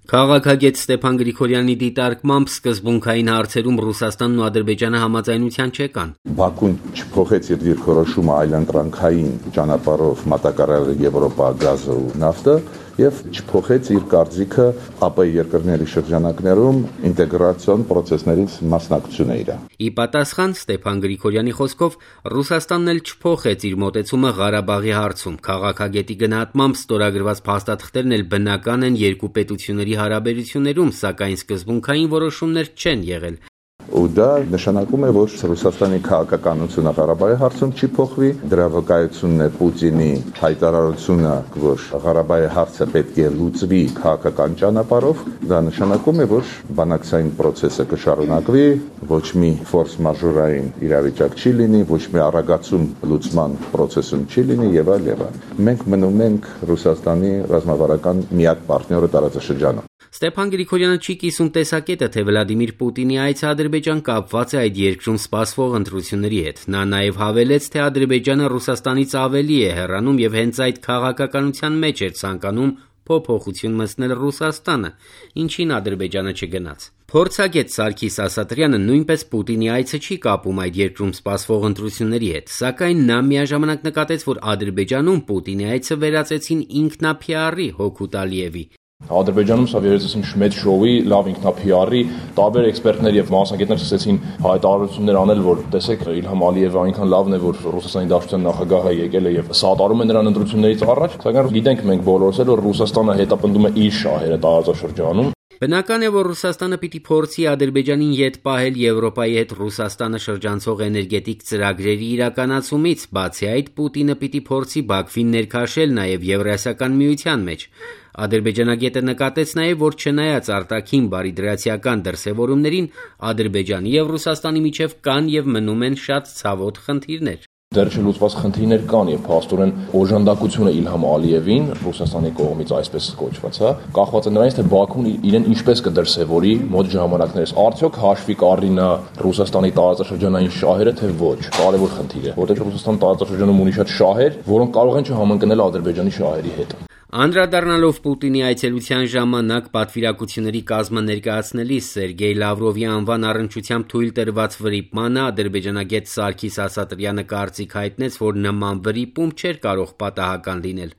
Քաղաքագետ Ստեփան Գրիգորյանի դիտարկմամբ սկզբունքային հարցերում Ռուսաստանն ու Ադրբեջանը համաձայնության չեկան։ Բաքուն չփոխեց իր դիրքորոշումը այլընտրանքային ճանապարհով մատակարարել Եվրոպա գազը ու նավթը եւ չփոխեց իր կարծիքը ԱՊ երկրների շրջանակներում ինտեգրացիոն process-ներից մասնակցությունը իր։ Ի պատասխան Ստեփան Գրիգորյանի խոսքով Ռուսաստանն էլ չփոխեց իր մոտեցումը Ղարաբաղի հարցում։ Քաղաքագետի գնահատմամբ ստորագրված փաստաթղթերն էլ բնական են երկու պետությունների հարաբերություններում, սակայն սկզբունքային որոշումներ չեն եղել։ Ու դա նշանակում է, որ Ռուսաստանի քաղաքականությունը Ղարաբաղի հարցում չի փոխվի, դրա վկայությունն է Պուտինի հայտարարությունը, որ Ղարաբաղի հարցը պետք է լուծվի քաղաքական ճանապարհով, դա նշանակում է, որ բանակցային process-ը կշարունակվի, ոչ մի ֆորս մաժորային իրավիճակ չի լինի, ոչ մի առագացում լուծման process-ում չի լինի եւ այլ եւ այլ։ Մենք մնում ենք Ռուսաստանի ռազմավարական միակ պարտները տարածաշրջանում։ Ստեփան Գրիգորյանը չի կիսում տեսակետը, թե Վլադիմիր Պուտինի այցը Ադրբեջան կապված է այդ երկրում սպասվող ընտրությունների հետ։ Նա նաև հավելեց, թե Ադրբեջանը Ռուսաստանից ավելի է հեռանում եւ հենց այդ քաղաքականության մեջ էր ցանկանում փոփոխություն մտցնել Ռուսաստանը, ինչին Ադրբեջանը չգնաց։ Փորձագետ Սարգիս Ասատրյանը նույնպես Պուտինի այցը չի կապում այդ երկրում սպասվող ընտրությունների հետ, սակայն նա միաժամանակ նկատեց, որ Ադրբեջանում Պուտինի այցը վերածեցին ինքնափիարի հոգուտ Ալիևի։ Ադրբեջանում սա վերածեցին մեծ շոուի, լավ ինքնափիարի, տարբեր էքսպերտներ եւ մասնագետներ սկսեցին հայտարարություններ անել, որ տեսեք Իլհամ Ալիևը այնքան լավն է, որ Ռուսաստանի Դաշնության նախագահը եկել է եւ սատարում է նրան ընտրություններից առաջ, սակայն գիտենք մենք բոլորս էլ, որ Ռուսաստանը հետապնդում է իր շահերը տարածաշրջանում։ Բնական է, որ Ռուսաստանը պիտի փորձի Ադրբեջանին յետ պահել Եվրոպայի հետ Ռուսաստանը շրջանցող էներգետիկ ծրագրերի իրականացումից, բացի այդ Պուտինը պիտի փորձի Բաքվին ներքաշել նաև Եվրասիական միության մեջ։ Ադրբեջանագետը նկատեց նաև, որ չնայած արտաքին բարիդրացիական դրսևորումներին, Ադրբեջանի եւ Ռուսաստանի միջև կան եւ մնում են շատ ցավոտ խնդիրներ։ Դեռ չլուծված խնդիրներ կան եւ փաստորեն օժանդակությունը Իլհամ Ալիևին Ռուսաստանի կողմից այսպես կոչված, կախված է նրանից, թե Բաքուն իրեն ինչպես կդրսևորի մոտ ժամանակներս։ Արդյոք հաշվի կառնի նա Ռուսաստանի տարածաշրջանային շահերը, թե ոչ։ Կարևոր խնդիր է, որտեղ Ռուսաստանը տարածաշրջանում ունի շատ շահեր, որոնք կարող են չհամընկնել Ադրբեջանի շահերի հետ։ Անդրադառնալով Պուտինի այցելության ժամանակ պատվիրակությունների կազմը ներկայացնելիս Սերգեյ Լավրովի անվան առնչությամբ թույլ տրված վրիպմանը ադրբեջանագետ Սարգիս Ասատրյանը կարծիք հայտնեց, որ նման վրիպում չէր կարող պատահական լինել։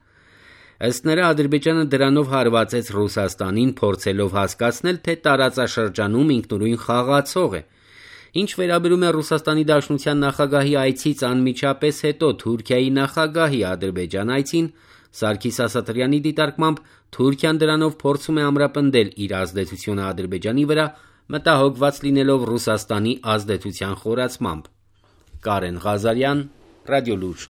Ըստ նրա Ադրբեջանը դրանով հարվածեց Ռուսաստանին, փորձելով հասկացնել, թե տարածաշրջանում ինքնուրույն խաղացող է։ Ինչ վերաբերում է Ռուսաստանի Դաշնության նախագահի այցից անմիջապես հետո Թուրքիայի նախագահի Ադրբեջան այցին, Սարգիս Ասատրյանի դիտարկմամբ Թուրքիան դրանով փորձում է ամրապնդել իր ազդեցությունը Ադրբեջանի վրա, մտահոգված լինելով Ռուսաստանի ազդեցության խորացմամբ։ Կարեն Ղազարյան, Ռադիոլուր։